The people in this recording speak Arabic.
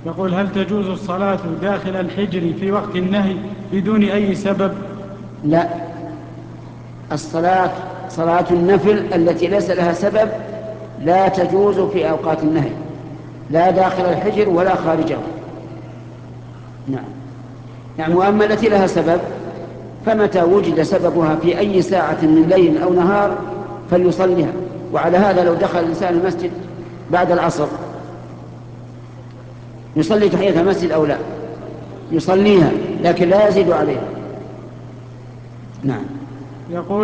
يقول: هل تجوز الصلاة داخل الحجر في وقت النهي بدون أي سبب؟ لا، صلاة النفل التي ليس لها سبب لا تجوز في أوقات النهي، لا داخل الحجر ولا خارجه. نعم. نعم. وأما التي لها سبب فمتى وجد سببها في أي ساعة من ليل أو نهار فليصليها. وعلى هذا لو دخل الإنسان المسجد بعد العصر يصلي تحية المسجد أو لا؟ يصليها، لكن لا يزيد عليها. نعم. يقول: